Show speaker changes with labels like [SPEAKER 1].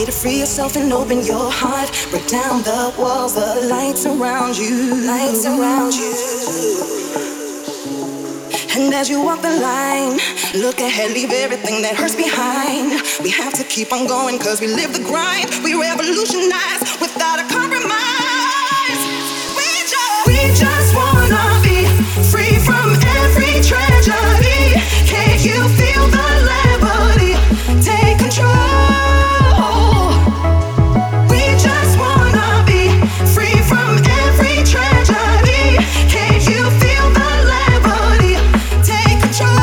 [SPEAKER 1] to free yourself and open your heart. Break down the walls, the lights around you. Lights around you. And as you walk the line, look ahead, leave everything that hurts behind. We have to keep on going cause we live the grind. We revolutionize without a compromise. We just wanna be free from every tragedy. Can't you feel the liberty? Take control. We just wanna be free from every tragedy. Can't you feel the liberty? Take control.